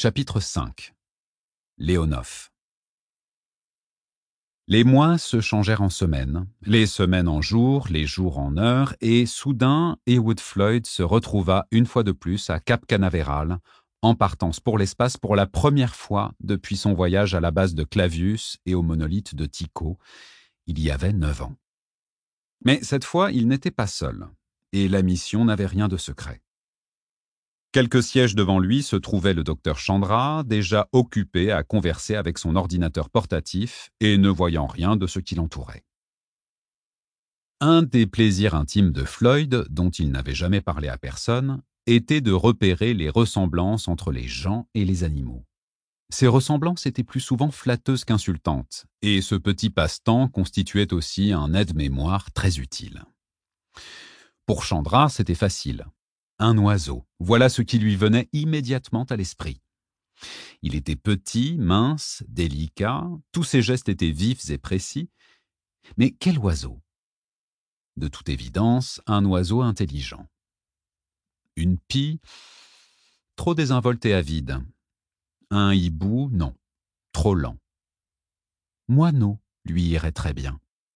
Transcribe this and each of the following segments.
Chapitre 5. Léonov. Les mois se changèrent en semaines, les semaines en jours, les jours en heures, et soudain, Heywood Floyd se retrouva une fois de plus à Cap Canaveral, en partance pour l'espace pour la première fois depuis son voyage à la base de Clavius et au monolithe de Tycho, il y avait 9 ans. Mais cette fois, il n'était pas seul, et la mission n'avait rien de secret. Quelques sièges devant lui se trouvait le docteur Chandra, déjà occupé à converser avec son ordinateur portatif et ne voyant rien de ce qui l'entourait. Un des plaisirs intimes de Floyd, dont il n'avait jamais parlé à personne, était de repérer les ressemblances entre les gens et les animaux. Ces ressemblances étaient plus souvent flatteuses qu'insultantes, et ce petit passe-temps constituait aussi un aide-mémoire très utile. Pour Chandra, c'était facile. Un oiseau, voilà ce qui lui venait immédiatement à l'esprit. Il était petit, mince, délicat, tous ses gestes étaient vifs et précis. Mais quel oiseau? De toute évidence, un oiseau intelligent. Une pie? Trop désinvolte et avide. Un hibou? Non, trop lent. Moineau lui irait très bien.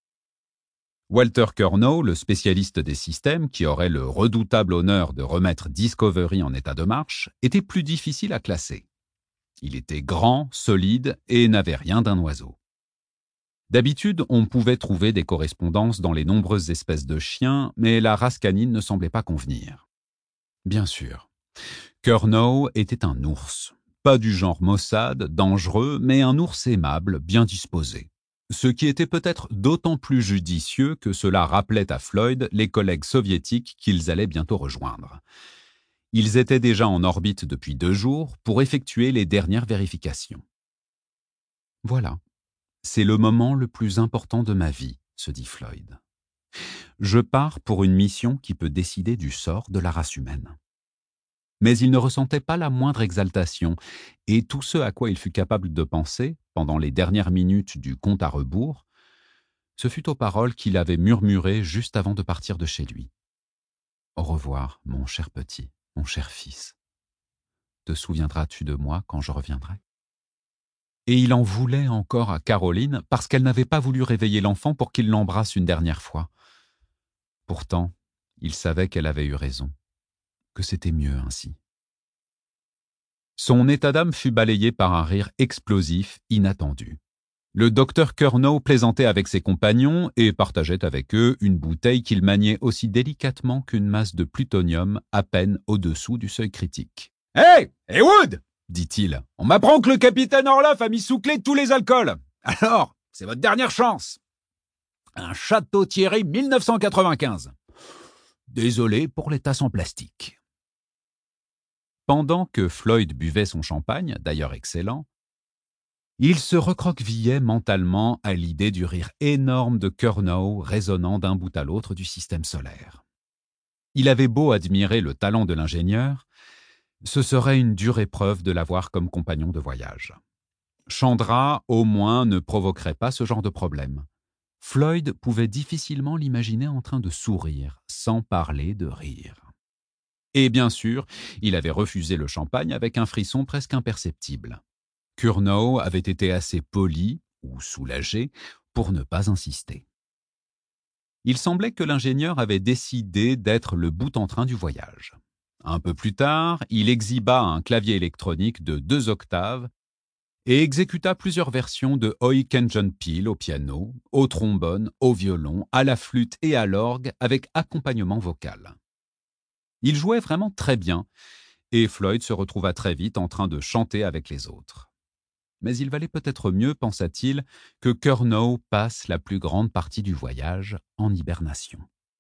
Walter Curnow, le spécialiste des systèmes qui aurait le redoutable honneur de remettre Discovery en état de marche, était plus difficile à classer. Il était grand, solide et n'avait rien d'un oiseau. D'habitude, on pouvait trouver des correspondances dans les nombreuses espèces de chiens, mais la race canine ne semblait pas convenir. Bien sûr, Curnow était un ours. Pas du genre maussade, dangereux, mais un ours aimable, bien disposé. Ce qui était peut-être d'autant plus judicieux que cela rappelait à Floyd les collègues soviétiques qu'ils allaient bientôt rejoindre. Ils étaient déjà en orbite depuis 2 jours pour effectuer les dernières vérifications. Voilà, c'est le moment le plus important de ma vie, se dit Floyd. Je pars pour une mission qui peut décider du sort de la race humaine. Mais il ne ressentait pas la moindre exaltation, et tout ce à quoi il fut capable de penser, pendant les dernières minutes du compte à rebours, ce fut aux paroles qu'il avait murmurées juste avant de partir de chez lui. « Au revoir, mon cher petit, mon cher fils. Te souviendras-tu de moi quand je reviendrai ?» Et il en voulait encore à Caroline parce qu'elle n'avait pas voulu réveiller l'enfant pour qu'il l'embrasse une dernière fois. Pourtant, il savait qu'elle avait eu raison, que c'était mieux ainsi. Son état d'âme fut balayé par un rire explosif, inattendu. Le docteur Curnow plaisantait avec ses compagnons et partageait avec eux une bouteille qu'il maniait aussi délicatement qu'une masse de plutonium à peine au-dessous du seuil critique. « Hé, Heywood !» dit-il. « On m'apprend que le capitaine Orloff a mis sous clé tous les alcools. Alors, c'est votre dernière chance. Un Château Thierry 1995. Désolé pour les tasses en plastique. » Pendant que Floyd buvait son champagne, d'ailleurs excellent, il se recroquevillait mentalement à l'idée du rire énorme de Curnow résonnant d'un bout à l'autre du système solaire. Il avait beau admirer le talent de l'ingénieur, ce serait une dure épreuve de l'avoir comme compagnon de voyage. Chandra, au moins, ne provoquerait pas ce genre de problème. Floyd pouvait difficilement l'imaginer en train de sourire, sans parler de rire. Et bien sûr, il avait refusé le champagne avec un frisson presque imperceptible. Curnow avait été assez poli, ou soulagé, pour ne pas insister. Il semblait que l'ingénieur avait décidé d'être le bout-en-train du voyage. Un peu plus tard, il exhiba un clavier électronique de 2 octaves et exécuta plusieurs versions de Oyken John Peel au piano, au trombone, au violon, à la flûte et à l'orgue avec accompagnement vocal. Il jouait vraiment très bien, et Floyd se retrouva très vite en train de chanter avec les autres. Mais il valait peut-être mieux, pensa-t-il, que Curnow passe la plus grande partie du voyage en hibernation.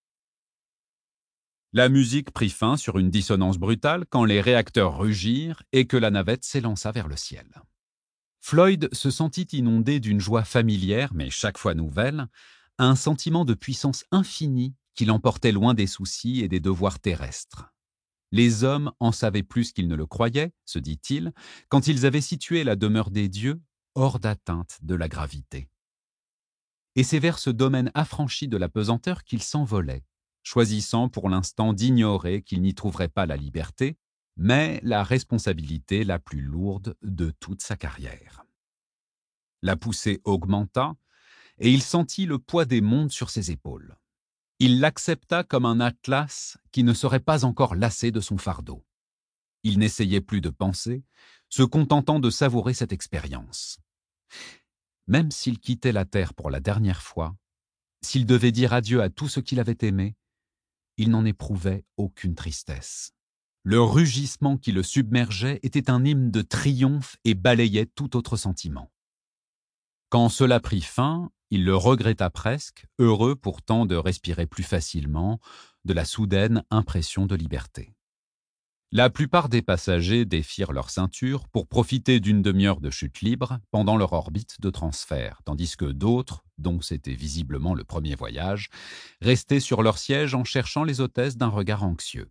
La musique prit fin sur une dissonance brutale quand les réacteurs rugirent et que la navette s'élança vers le ciel. Floyd se sentit inondé d'une joie familière, mais chaque fois nouvelle, un sentiment de puissance infinie qui l'emportait loin des soucis et des devoirs terrestres. Les hommes en savaient plus qu'ils ne le croyaient, se dit-il, quand ils avaient situé la demeure des dieux hors d'atteinte de la gravité. Et c'est vers ce domaine affranchi de la pesanteur qu'il s'envolait, choisissant pour l'instant d'ignorer qu'il n'y trouverait pas la liberté, mais la responsabilité la plus lourde de toute sa carrière. La poussée augmenta, et il sentit le poids des mondes sur ses épaules. Il l'accepta comme un atlas qui ne serait pas encore lassé de son fardeau. Il n'essayait plus de penser, se contentant de savourer cette expérience. Même s'il quittait la Terre pour la dernière fois, s'il devait dire adieu à tout ce qu'il avait aimé, il n'en éprouvait aucune tristesse. Le rugissement qui le submergeait était un hymne de triomphe et balayait tout autre sentiment. Quand cela prit fin, il le regretta presque, heureux pourtant de respirer plus facilement, de la soudaine impression de liberté. La plupart des passagers défirent leur ceinture pour profiter d'une demi-heure de chute libre pendant leur orbite de transfert, tandis que d'autres, dont c'était visiblement le premier voyage, restaient sur leur siège en cherchant les hôtesses d'un regard anxieux.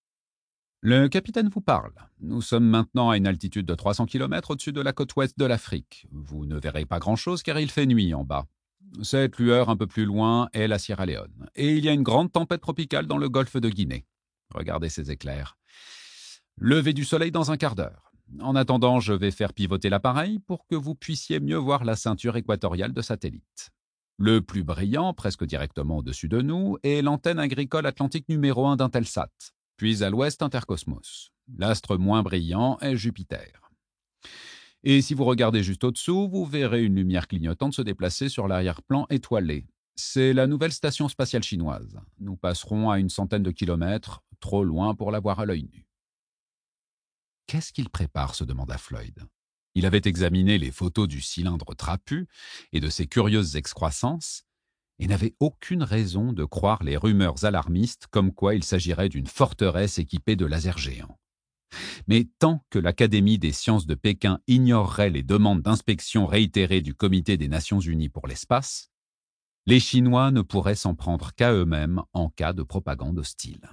Le capitaine vous parle. Nous sommes maintenant à une altitude de 300 km au-dessus de la côte ouest de l'Afrique. Vous ne verrez pas grand-chose car il fait nuit en bas. Cette lueur un peu plus loin est la Sierra Leone. Et il y a une grande tempête tropicale dans le golfe de Guinée. Regardez ces éclairs. Lever du soleil dans un quart d'heure. En attendant, je vais faire pivoter l'appareil pour que vous puissiez mieux voir la ceinture équatoriale de satellites. Le plus brillant, presque directement au-dessus de nous, est l'antenne agricole atlantique numéro 1 d'Intelsat. Puis à l'ouest, Intercosmos. L'astre moins brillant est Jupiter. Et si vous regardez juste au-dessous, vous verrez une lumière clignotante se déplacer sur l'arrière-plan étoilé. C'est la nouvelle station spatiale chinoise. Nous passerons à une centaine de kilomètres, trop loin pour la voir à l'œil nu. Qu'est-ce qu'il prépare se demanda Floyd. Il avait examiné les photos du cylindre trapu et de ses curieuses excroissances, et n'avait aucune raison de croire les rumeurs alarmistes comme quoi il s'agirait d'une forteresse équipée de lasers géants. Mais tant que l'Académie des sciences de Pékin ignorerait les demandes d'inspection réitérées du Comité des Nations Unies pour l'espace, les Chinois ne pourraient s'en prendre qu'à eux-mêmes en cas de propagande hostile.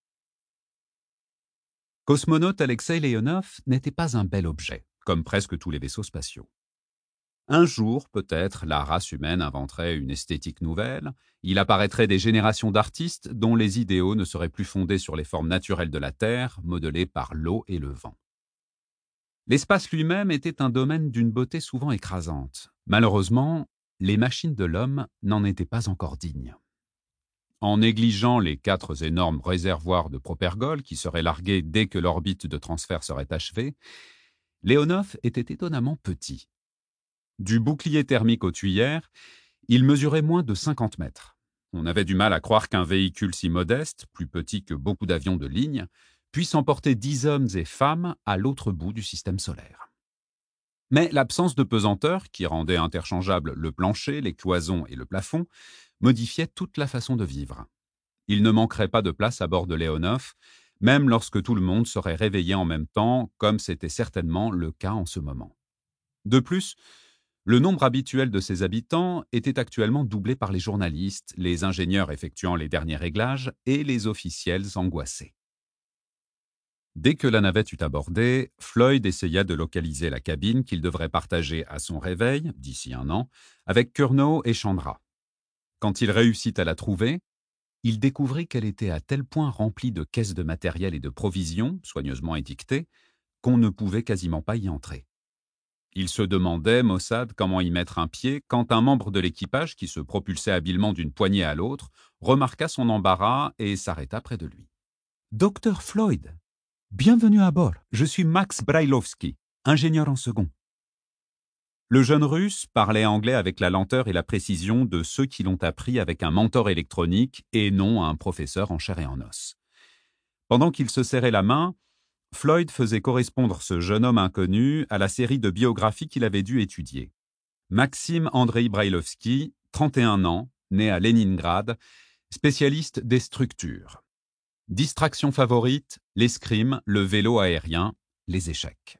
Cosmonaute Alexei Leonov n'était pas un bel objet, comme presque tous les vaisseaux spatiaux. Un jour, peut-être, la race humaine inventerait une esthétique nouvelle, il apparaîtrait des générations d'artistes dont les idéaux ne seraient plus fondés sur les formes naturelles de la Terre, modelées par l'eau et le vent. L'espace lui-même était un domaine d'une beauté souvent écrasante. Malheureusement, les machines de l'homme n'en étaient pas encore dignes. En négligeant les 4 énormes réservoirs de propergol qui seraient largués dès que l'orbite de transfert serait achevée, Leonov était étonnamment petit. Du bouclier thermique aux tuyères, il mesurait moins de 50 mètres. On avait du mal à croire qu'un véhicule si modeste, plus petit que beaucoup d'avions de ligne, puisse emporter 10 hommes et femmes à l'autre bout du système solaire. Mais l'absence de pesanteur, qui rendait interchangeables le plancher, les cloisons et le plafond, modifiait toute la façon de vivre. Il ne manquerait pas de place à bord de Leonov, même lorsque tout le monde serait réveillé en même temps, comme c'était certainement le cas en ce moment. De plus, le nombre habituel de ses habitants était actuellement doublé par les journalistes, les ingénieurs effectuant les derniers réglages et les officiels angoissés. Dès que la navette eut abordé, Floyd essaya de localiser la cabine qu'il devrait partager à son réveil, d'ici 1 an, avec Curnow et Chandra. Quand il réussit à la trouver, il découvrit qu'elle était à tel point remplie de caisses de matériel et de provisions, soigneusement étiquetées, qu'on ne pouvait quasiment pas y entrer. Il se demandait, maussade, comment y mettre un pied quand un membre de l'équipage, qui se propulsait habilement d'une poignée à l'autre, remarqua son embarras et s'arrêta près de lui. « Docteur Floyd, bienvenue à bord. Je suis Max Brailovsky, ingénieur en second. » Le jeune Russe parlait anglais avec la lenteur et la précision de ceux qui l'ont appris avec un mentor électronique et non un professeur en chair et en os. Pendant qu'ils se serraient la main, Floyd faisait correspondre ce jeune homme inconnu à la série de biographies qu'il avait dû étudier. Maxime Andrei Brailovsky, 31 ans, né à Leningrad, spécialiste des structures. Distraction favorite, l'escrime, le vélo aérien, les échecs.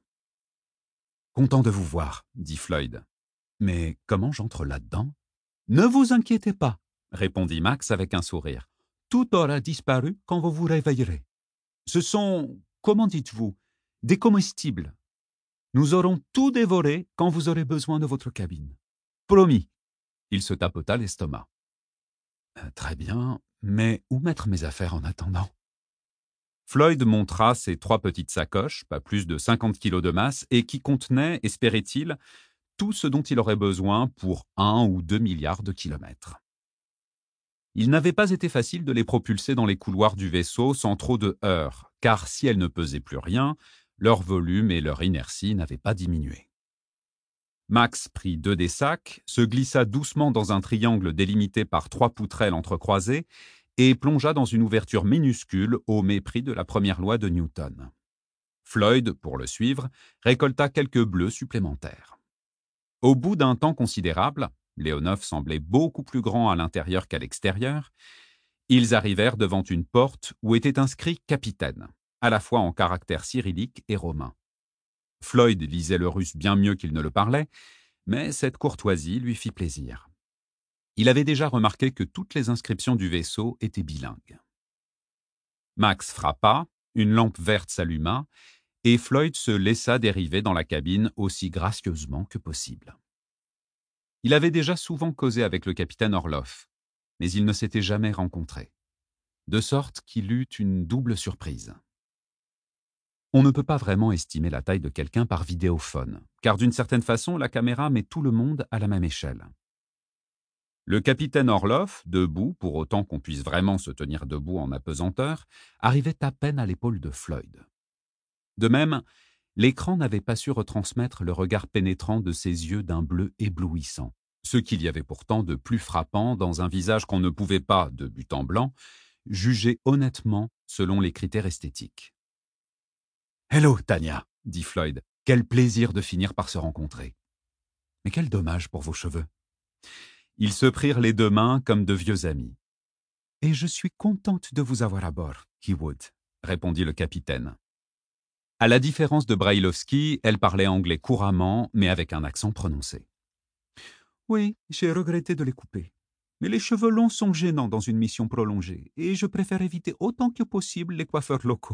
« Content de vous voir, » dit Floyd. « Mais comment j'entre là-dedans ?»« Ne vous inquiétez pas, » répondit Max avec un sourire. « Tout aura disparu quand vous vous réveillerez. Ce sont, comment dites-vous, des comestibles. Nous aurons tout dévoré quand vous aurez besoin de votre cabine. Promis. » Il se tapota l'estomac. « Très bien, mais où mettre mes affaires en attendant ?» Floyd montra ses 3 petites sacoches, pas plus de 50 kilos de masse, et qui contenaient, espérait-il, tout ce dont il aurait besoin pour 1 ou 2 milliards de kilomètres. Il n'avait pas été facile de les propulser dans les couloirs du vaisseau sans trop de heurts, car si elles ne pesaient plus rien, leur volume et leur inertie n'avaient pas diminué. Max prit 2 des sacs, se glissa doucement dans un triangle délimité par 3 poutrelles entrecroisées et plongea dans une ouverture minuscule au mépris de la première loi de Newton. Floyd, pour le suivre, récolta quelques bleus supplémentaires. Au bout d'un temps considérable, Leonov semblait beaucoup plus grand à l'intérieur qu'à l'extérieur, ils arrivèrent devant une porte où était inscrit « Capitaine », à la fois en caractères cyrilliques et romains. Floyd lisait le russe bien mieux qu'il ne le parlait, mais cette courtoisie lui fit plaisir. Il avait déjà remarqué que toutes les inscriptions du vaisseau étaient bilingues. Max frappa, une lampe verte s'alluma, et Floyd se laissa dériver dans la cabine aussi gracieusement que possible. Il avait déjà souvent causé avec le capitaine Orloff, mais ils ne s'étaient jamais rencontrés, de sorte qu'il eut une double surprise. On ne peut pas vraiment estimer la taille de quelqu'un par vidéophone, car d'une certaine façon, la caméra met tout le monde à la même échelle. Le capitaine Orloff, debout, pour autant qu'on puisse vraiment se tenir debout en apesanteur, arrivait à peine à l'épaule de Floyd. De même, l'écran n'avait pas su retransmettre le regard pénétrant de ses yeux d'un bleu éblouissant, ce qu'il y avait pourtant de plus frappant dans un visage qu'on ne pouvait pas, de but en blanc, juger honnêtement selon les critères esthétiques. « Hello, Tania » dit Floyd. « Quel plaisir de finir par se rencontrer. Mais quel dommage pour vos cheveux. » Ils se prirent les 2 mains comme de vieux amis. « Et je suis contente de vous avoir à bord, Keywood » répondit le capitaine. À la différence de Brailovsky, elle parlait anglais couramment, mais avec un accent prononcé. « Oui, j'ai regretté de les couper. Mais les cheveux longs sont gênants dans une mission prolongée, et je préfère éviter autant que possible les coiffeurs locaux.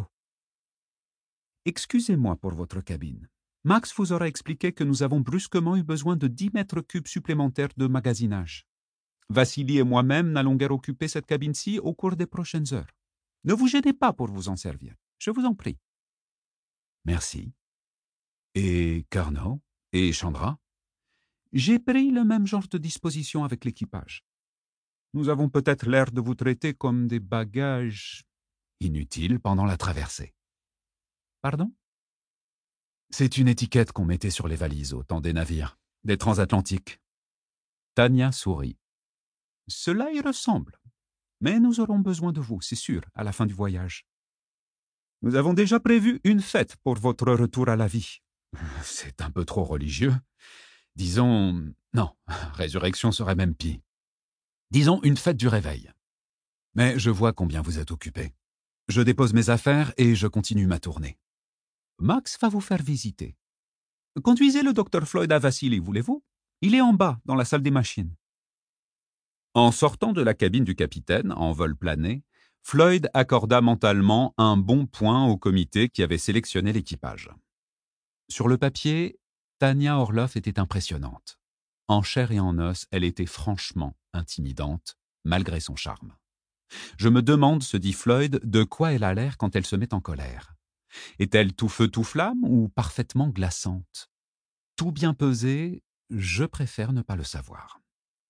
Excusez-moi pour votre cabine. Max vous aura expliqué que nous avons brusquement eu besoin de 10 mètres cubes supplémentaires de magasinage. Vassili et moi-même n'allons guère occuper cette cabine-ci au cours des prochaines heures. Ne vous gênez pas pour vous en servir. Je vous en prie. » Merci. Et Carnot et Chandra? J'ai pris le même genre de disposition avec l'équipage. Nous avons peut-être l'air de vous traiter comme des bagages inutiles pendant la traversée. Pardon? C'est une étiquette qu'on mettait sur les valises au temps des navires, des transatlantiques. Tania sourit. Cela y ressemble. Mais nous aurons besoin de vous, c'est sûr, à la fin du voyage. Nous avons déjà prévu une fête pour votre retour à la vie. C'est un peu trop religieux. Disons... Non, résurrection serait même pis. Disons une fête du réveil. Mais je vois combien vous êtes occupé. Je dépose mes affaires et je continue ma tournée. Max va vous faire visiter. Conduisez le Dr Floyd à Vassili, voulez-vous? Il est en bas, dans la salle des machines. En sortant de la cabine du capitaine, en vol plané, Floyd accorda mentalement un bon point au comité qui avait sélectionné l'équipage. Sur le papier, Tania Orloff était impressionnante. En chair et en os, elle était franchement intimidante, malgré son charme. Je me demande, se dit Floyd, de quoi elle a l'air quand elle se met en colère. Est-elle tout feu tout flamme ou parfaitement glaçante? Tout bien pesé, je préfère ne pas le savoir.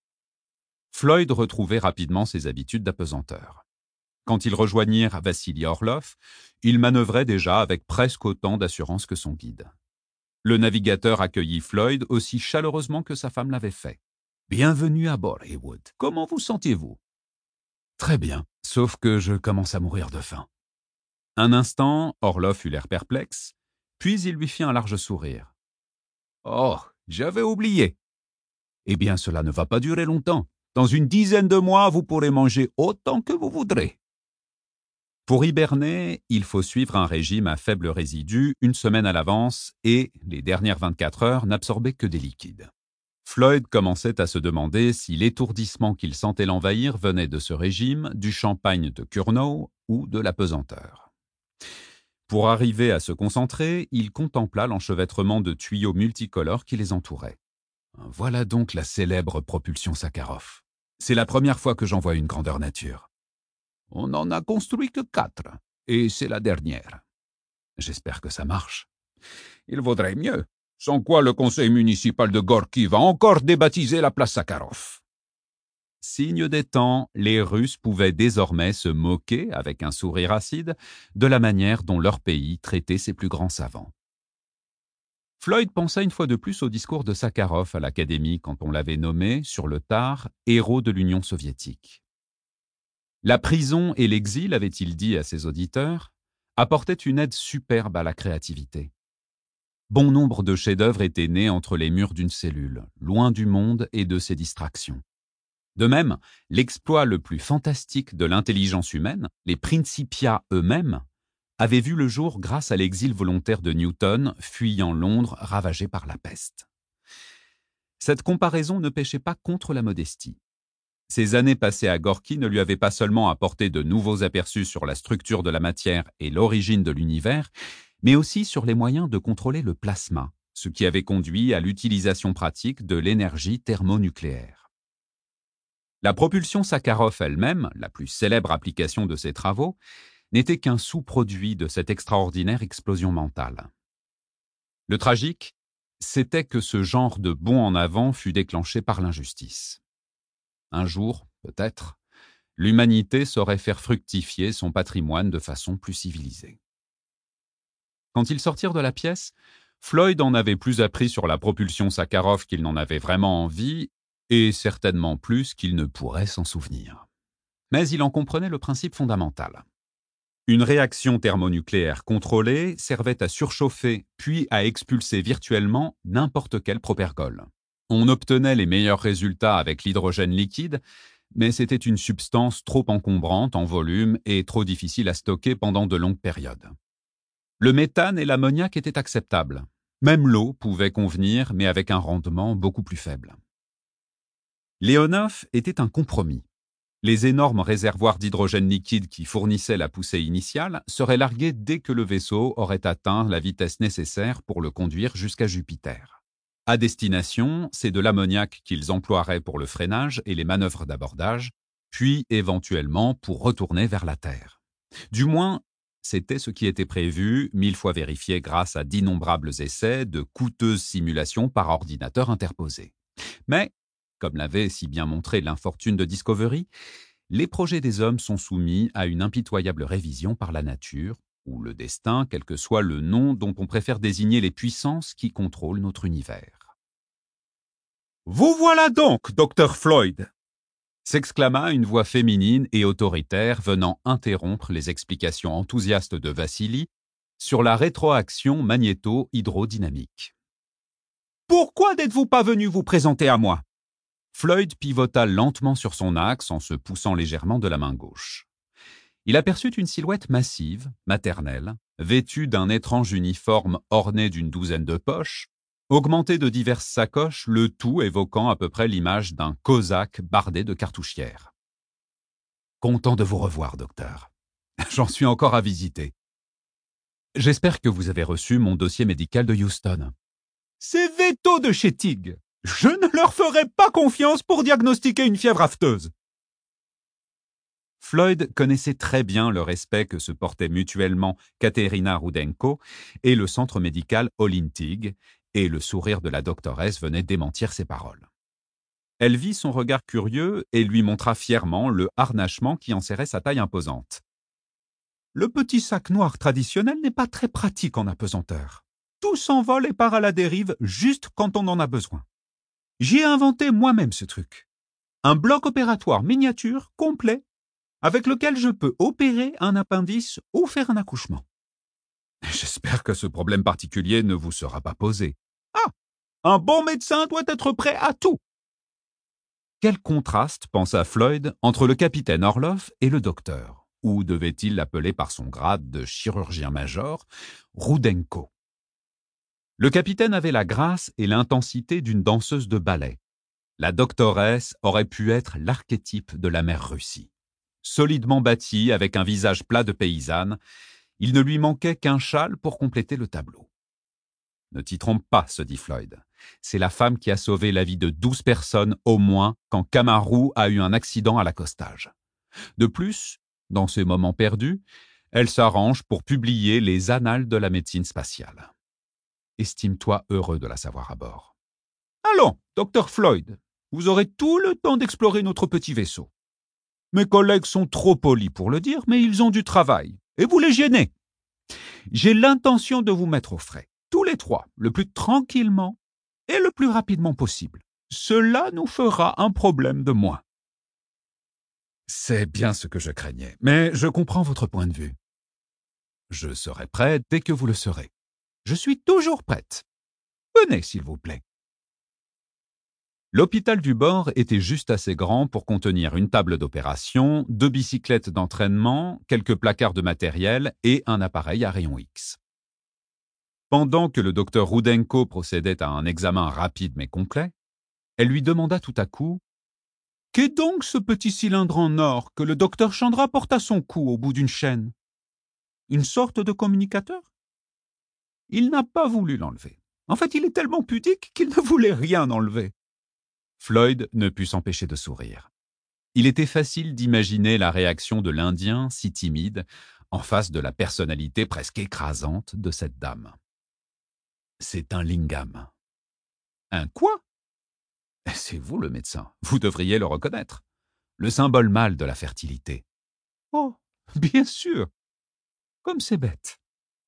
Floyd retrouvait rapidement ses habitudes d'apesanteur. Quand ils rejoignirent Vassili Orloff, il manœuvrait déjà avec presque autant d'assurance que son guide. Le navigateur accueillit Floyd aussi chaleureusement que sa femme l'avait fait. « Bienvenue à bord, Heywood. Comment vous sentiez-vous »« Très bien, sauf que je commence à mourir de faim. » Un instant, Orloff eut l'air perplexe, puis il lui fit un large sourire. « Oh, j'avais oublié. Eh bien, cela ne va pas durer longtemps. Dans une dizaine de mois, vous pourrez manger autant que vous voudrez. » Pour hiberner, il faut suivre un régime à faible résidu 1 semaine à l'avance et, les dernières 24 heures, n'absorber que des liquides. Floyd commençait à se demander si l'étourdissement qu'il sentait l'envahir venait de ce régime, du champagne de Curnow ou de l'apesanteur. Pour arriver à se concentrer, il contempla l'enchevêtrement de tuyaux multicolores qui les entouraient. Voilà donc la célèbre propulsion Sakharov. C'est la première fois que j'en vois une grandeur nature. On n'en a construit que 4. et c'est la dernière. » J'espère que ça marche. Il vaudrait mieux. Sans quoi le conseil municipal de Gorky va encore débaptiser la place Sakharov. Signe des temps, les Russes pouvaient désormais se moquer, avec un sourire acide, de la manière dont leur pays traitait ses plus grands savants. Floyd pensa une fois de plus au discours de Sakharov à l'Académie quand on l'avait nommé, sur le tard, héros de l'Union soviétique. La prison et l'exil, avait-il dit à ses auditeurs, apportaient une aide superbe à la créativité. Bon nombre de chefs-d'œuvre étaient nés entre les murs d'une cellule, loin du monde et de ses distractions. De même, l'exploit le plus fantastique de l'intelligence humaine, les Principia eux-mêmes, avait vu le jour grâce à l'exil volontaire de Newton, fuyant Londres ravagé par la peste. Cette comparaison ne péchait pas contre la modestie. Ces années passées à Gorky ne lui avaient pas seulement apporté de nouveaux aperçus sur la structure de la matière et l'origine de l'univers, mais aussi sur les moyens de contrôler le plasma, ce qui avait conduit à l'utilisation pratique de l'énergie thermonucléaire. La propulsion Sakharov elle-même, la plus célèbre application de ses travaux, n'était qu'un sous-produit de cette extraordinaire explosion mentale. Le tragique, c'était que ce genre de bond en avant fut déclenché par l'injustice. Un jour, peut-être, l'humanité saurait faire fructifier son patrimoine de façon plus civilisée. Quand ils sortirent de la pièce, Floyd en avait plus appris sur la propulsion Sakharov qu'il n'en avait vraiment envie, et certainement plus qu'il ne pourrait s'en souvenir. Mais il en comprenait le principe fondamental. Une réaction thermonucléaire contrôlée servait à surchauffer puis à expulser virtuellement n'importe quel propergol. On obtenait les meilleurs résultats avec l'hydrogène liquide, mais c'était une substance trop encombrante en volume et trop difficile à stocker pendant de longues périodes. Le méthane et l'ammoniac étaient acceptables. Même l'eau pouvait convenir, mais avec un rendement beaucoup plus faible. Leonov était un compromis. Les énormes réservoirs d'hydrogène liquide qui fournissaient la poussée initiale seraient largués dès que le vaisseau aurait atteint la vitesse nécessaire pour le conduire jusqu'à Jupiter. À destination, c'est de l'ammoniac qu'ils emploieraient pour le freinage et les manœuvres d'abordage, puis éventuellement pour retourner vers la Terre. Du moins, c'était ce qui était prévu, 1000 fois vérifié grâce à d'innombrables essais de coûteuses simulations par ordinateur interposé. Mais, comme l'avait si bien montré l'infortune de Discovery, les projets des hommes sont soumis à une impitoyable révision par la nature, ou le destin, quel que soit le nom dont on préfère désigner les puissances qui contrôlent notre univers. « Vous voilà donc, Dr. Floyd !» s'exclama une voix féminine et autoritaire venant interrompre les explications enthousiastes de Vassili sur la rétroaction magnéto-hydrodynamique. « Pourquoi n'êtes-vous pas venu vous présenter à moi ?» Floyd pivota lentement sur son axe en se poussant légèrement de la main gauche. Il aperçut une silhouette massive, maternelle, vêtue d'un étrange uniforme orné d'une douzaine de poches, augmenté de diverses sacoches, le tout évoquant à peu près l'image d'un cosaque bardé de cartouchières. « Content de vous revoir, docteur. J'en suis encore à visiter. J'espère que vous avez reçu mon dossier médical de Houston. »« C'est veto de chez TIG. Je ne leur ferai pas confiance pour diagnostiquer une fièvre afteuse. » Floyd connaissait très bien le respect que se portaient mutuellement Katerina Rudenko et le centre médical Olintig, et le sourire de la doctoresse venait démentir ses paroles. Elle vit son regard curieux et lui montra fièrement le harnachement qui enserrait sa taille imposante. « Le petit sac noir traditionnel n'est pas très pratique en apesanteur. Tout s'envole et part à la dérive juste quand on en a besoin. J'ai inventé moi-même ce truc. Un bloc opératoire miniature, complet, avec lequel je peux opérer un appendice ou faire un accouchement. » J'espère que ce problème particulier ne vous sera pas posé. Ah, un bon médecin doit être prêt à tout. Quel contraste, pensa Floyd, entre le capitaine Orloff et le docteur, ou devait-il l'appeler par son grade de chirurgien-major, Rudenko. Le capitaine avait la grâce et l'intensité d'une danseuse de ballet. La doctoresse aurait pu être l'archétype de la mère Russie. Solidement bâtie, avec un visage plat de paysanne, il ne lui manquait qu'un châle pour compléter le tableau. « Ne t'y trompe pas, se dit Floyd. C'est la femme qui a sauvé la vie de 12 personnes au moins quand Kamaru a eu un accident à l'accostage. De plus, dans ces moments perdus, Elle s'arrange pour publier les Annales de la médecine spatiale. Estime-toi heureux de la savoir à bord. Allons, docteur Floyd, vous aurez tout le temps d'explorer notre petit vaisseau. Mes collègues sont trop polis pour le dire, mais ils ont du travail, et vous les gênez. J'ai l'intention de vous mettre au frais, tous les trois, le plus tranquillement et le plus rapidement possible. Cela nous fera un problème de moins. C'est bien ce que je craignais, mais je comprends votre point de vue. Je serai prêt dès que vous le serez. Je suis toujours prête. Venez, s'il vous plaît. L'hôpital du bord était juste assez grand pour contenir une table d'opération, 2 bicyclettes d'entraînement, quelques placards de matériel et un appareil à rayon X. Pendant que le docteur Rudenko procédait à un examen rapide mais complet, elle lui demanda tout à coup « Qu'est donc ce petit cylindre en or que le docteur Chandra porte à son cou au bout d'une chaîne? Une sorte de communicateur ?» Il n'a pas voulu l'enlever. En fait, il est tellement pudique qu'il ne voulait rien enlever. Floyd ne put s'empêcher de sourire. Il était facile d'imaginer la réaction de l'Indien, si timide, en face de la personnalité presque écrasante de cette dame. C'est un lingam. Un quoi? C'est vous le médecin, vous devriez le reconnaître. Le symbole mâle de la fertilité. Oh, bien sûr. Comme c'est bête.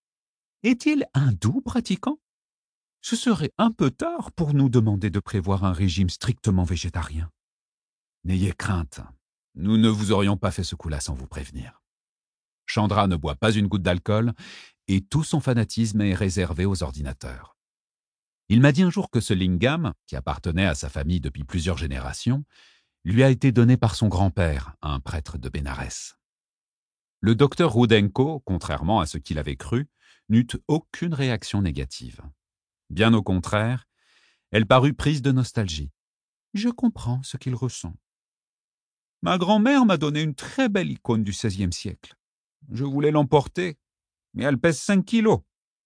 Est-il hindou pratiquant? Ce serait un peu tard pour nous demander de prévoir un régime strictement végétarien. N'ayez crainte, nous ne vous aurions pas fait ce coup-là sans vous prévenir. Chandra ne boit pas une goutte d'alcool et tout son fanatisme est réservé aux ordinateurs. Il m'a dit un jour que ce lingam, qui appartenait à sa famille depuis plusieurs générations, lui a été donné par son grand-père, un prêtre de Bénarès. Le docteur Rudenko, contrairement à ce qu'il avait cru, n'eut aucune réaction négative. Bien au contraire, elle parut prise de nostalgie. Je comprends ce qu'il ressent. Ma grand-mère m'a donné une très belle icône du XVIe siècle. Je voulais l'emporter, mais elle pèse 5 kilos.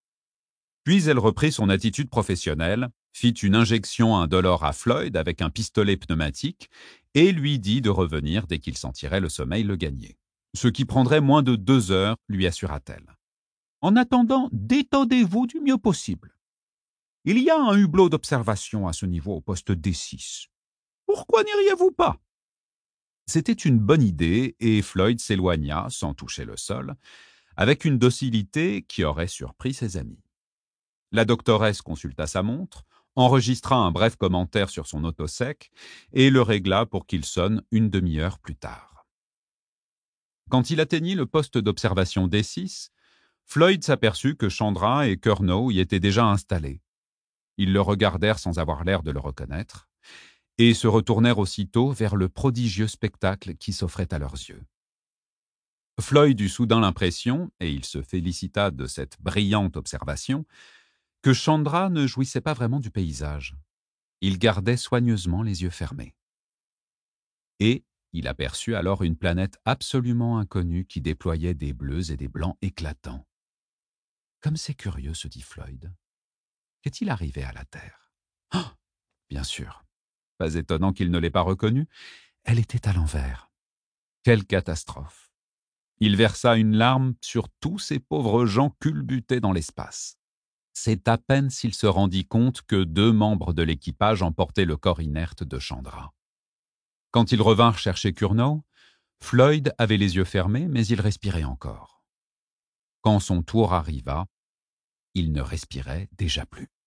Puis elle reprit son attitude professionnelle, fit une injection indolore à Floyd avec un pistolet pneumatique et lui dit de revenir dès qu'il sentirait le sommeil le gagner. Ce qui prendrait moins de 2 heures, lui assura-t-elle. En attendant, détendez-vous du mieux possible. Il y a un hublot d'observation à ce niveau au poste D6. Pourquoi n'iriez-vous pas? C'était une bonne idée et Floyd s'éloigna, sans toucher le sol, avec une docilité qui aurait surpris ses amis. La doctoresse consulta sa montre, enregistra un bref commentaire sur son autosec et le régla pour qu'il sonne une demi-heure plus tard. Quand il atteignit le poste d'observation D6, Floyd s'aperçut que Chandra et Curnow y étaient déjà installés. Ils le regardèrent sans avoir l'air de le reconnaître et se retournèrent aussitôt vers le prodigieux spectacle qui s'offrait à leurs yeux. Floyd eut soudain l'impression, et il se félicita de cette brillante observation, que Chandra ne jouissait pas vraiment du paysage. Il gardait soigneusement les yeux fermés. Et il aperçut alors une planète absolument inconnue qui déployait des bleus et des blancs éclatants. Comme c'est curieux, se dit Floyd. Qu'est-il arrivé à la Terre? Oh, bien sûr. Pas étonnant qu'il ne l'ait pas reconnue. Elle était à l'envers. Quelle catastrophe! Il versa une larme sur tous ces pauvres gens culbutés dans l'espace. C'est à peine s'il se rendit compte que 2 membres de l'équipage emportaient le corps inerte de Chandra. Quand ils revinrent chercher Curnow, Floyd avait les yeux fermés, mais il respirait encore. Quand son tour arriva, il ne respirait déjà plus.